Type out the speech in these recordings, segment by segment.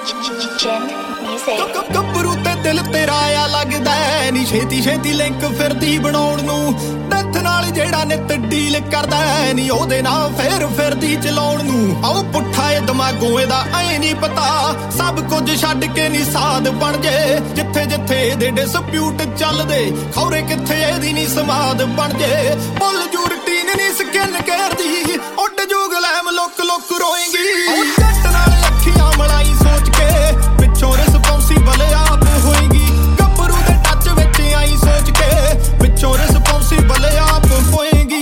ਗੱਭਰੂ ਤੇ ਦਿਲ ਤੇਰਾ ਆ ਲੱਗਦਾ ਨੀ ਛੇਤੀ ਛੇਤੀ ਲਿੰਕ ਫਿਰਦੀ ਬਣਾਉਣ ਨੂੰ ਡੈਥ ਨਾਲ ਜਿਹੜਾ ਨਿੱਤ ਡੀਲ ਕਰਦਾ ਨੀ ਉਹਦੇ ਨਾਲ ਫੇਰ ਫਿਰਦੀ ਚਲਾਉਣ ਨੂੰ ਆਓ ਪੁੱਠਾ ਏ ਦਿਮਾਗੋਂ ਇਹਦਾ ਐ ਨਹੀਂ ਪਤਾ ਸਭ ਕੁਝ ਛੱਡ ਕੇ ਨੀ ਸਾਧ ਬਣ ਜੇ ਜਿੱਥੇ ਜਿੱਥੇ ਇਹਦੇ ਡਿਸਪਿਊਟ ਚੱਲਦੇ ਖੌਰੇ ਕਿੱਥੇ ਇਹਦੀ ਨੀ ਸਮਾਦ ਬਣ ਜੇ ਭੁੱਲ ਜੂ ਰੂਟੀਨ ਨੀ ਸਕਿਨ ਘੇਰਦੀ ਉੱਡ ਜੂ ਗਲੈਮ ਲੁੱਕ ਲੁੱਕ ਰੋਏਗੀ ਜੱਟ ਨਾਲ ਅੱਖੀਆਂ ਮਲਾਈ ਸੋਚ ਕੇ ਪਿੱਛੋਂ ਰਿਸਪੌਂਸੀਬਲ ਆਪ ਹੋਏਗੀ ਗੱਭਰੂ ਦੇ ਟੱਚ ਵਿੱਚ ਆਈ ਸੋਚ ਕੇ ਪਿੱਛੋਂ ਰਿਸਪੌਂਸੀਬਲ ਆਪ ਹੋਏਗੀ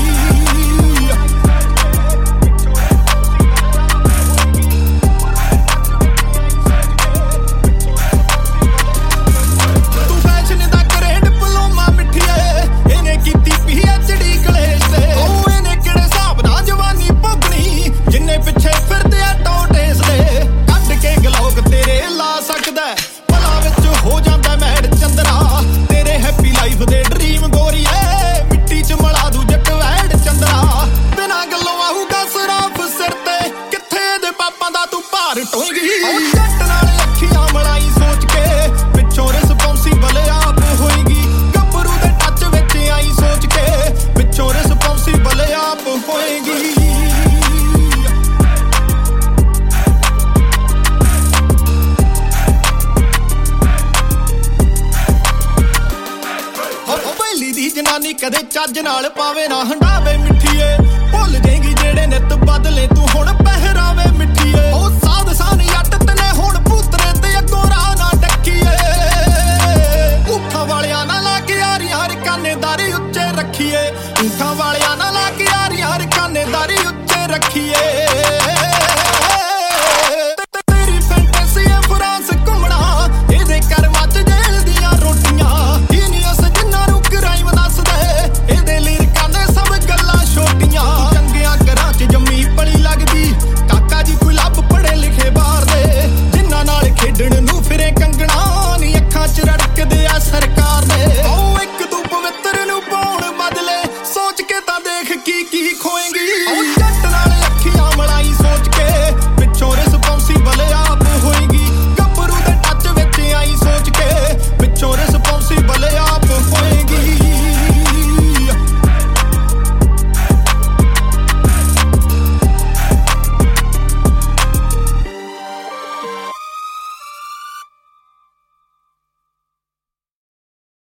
ਤੂੰ ਫੈਸ਼ਨ ਦਾ ਕਰੇ ਡਿਪਲੋਮਾ ਮਿੱਠੀਏ ਇਹਨੇ ਕੀਤੀ PhD ਕਲੇਸ਼ ਤੇ ਉਹ ਇਹਨੇ ਕਿਹੜੇ ਹਿਸਾਬ ਨਾਲ ਜਵਾਨੀ ਭੋਗਣੀ ਜਿੰਨੇ ਪਿੱਛੇ ਫਿਰਦੇ ਆ ਟੋਟੇਸ ਦੇ ਕੱਢ ਕੇ ਗਲੋਕ ਤੇਰੇ ਲਾ ਸਕਦਾ ਭਲਾ ਵਿੱਚ ਹੋ ਜਾਂਦਾ ਮੈਡ ਚੰਦਰਾ ਤੇਰੇ ਹੈਪੀ ਲਾਈਫ ਦੇ ਡ੍ਰੀਮ ਗੋਰੀਏ ਮਿੱਟੀ ਚ ਮਲਾ ਦੂ ਜੱਟ ਵੈਡ ਚੰਦਰਾ ਬਿਨਾਂ ਗੱਲੋਂ ਆਊਗਾ ਸਰਾਫ ਸਿਰ ਤੇ ਕਿੱਥੇ ਇਹਦੇ ਪਾਪਾਂ ਦਾ ਤੂੰ ਭਾਰ ਢੋਏਗੀ ਜੱਟ ਨਾਲ ਅੱਖੀਆਂ ਮਲਾਈ ਸੋਚ ਕੇ ਪਿੱਛੋਂ ਰਿਸਪੌਂਸੀਬਲ ਆਪ ਹੋਏਗੀ ਗੱਭਰੂ ਦੇ ਟੱਚ ਵਿੱਚ ਆਈ ਸੋਚ ਕੇ ਪਿੱਛੋਂ ਰਿਸਪੌਂਸੀਬਲ ਆਪ ਹੋਏਗੀ ਦੀ ਜਨਾਨੀ ਕਦੇ ਚੱਜ ਨਾਲ ਪਾਵੇ ਨਾ ਹੰਡਾਵੇ ਮਿੱਠੀਏ ਭੁੱਲ ਜਾਏਗੀ ਜਿਹੜੇ ਨਿੱਤ ਬਦਲੇ ਤੂੰ ਹੁਣ ਪਹਿਰਾਵੇ ਮਿੱਠੀਏ ਉਹ ਸਾਧ ਸਾਨੀ ਅੱਟ ਤਨੇ ਹੁਣ ਪੁੱਤਰੇ ਤੇ ਅੱਗੋਂ ਰਾਹ ਨਾ ਡੱਕੀਏ ਊਠਾਂ ਵਾਲਿਆਂ ਨਾਲ ਲਾ ਕੇ ਯਾਰੀਆਂ ਰਕਾਨੇਦਾਰੀ ਉੱਚੇ ਰੱਖੀਏ ਊਠਾਂ ਵਾਲਿਆਂ ਨਾਲ ਲਾ ਕੇ ਯਾਰੀਆਂ ਰਕਾਨੇਦਾਰੀ ਉੱਚੇ ਰੱਖੀਏ